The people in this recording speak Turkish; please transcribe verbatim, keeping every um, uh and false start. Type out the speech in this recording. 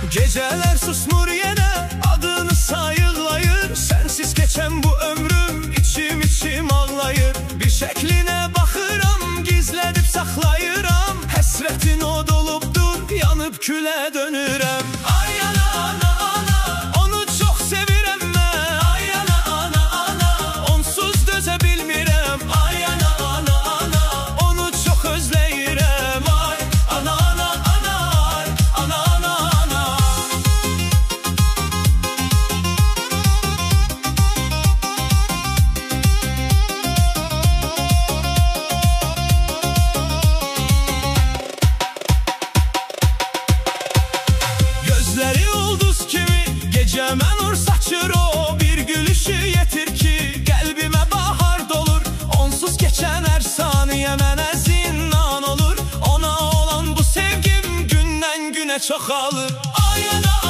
Geceler susmur yine, adını sayıqlayır. Sensiz geçen bu ömrüm içim içim ağlayır. Bir şekline bakıram, gizledip saklayıram. Həsrətin od olubdur, yanıp külə dönürəm. Ay ana ana ana, onu çok sevirəm mən. Ay ana ana ana, onsuz dözə bilmirəm. Ay ana ana ana, onu çok özləyirəm. Ay ana ana ana, ay ana ana ana. Gözleri ulduz kimi gecəmə nur saçır o. Bir gülüşü yetir ki qəlbimə bahar dolur. Onsuz geçen her saniye mənə zindan olur. Ona olan bu sevgim gündən günə çoxalır. Ay ana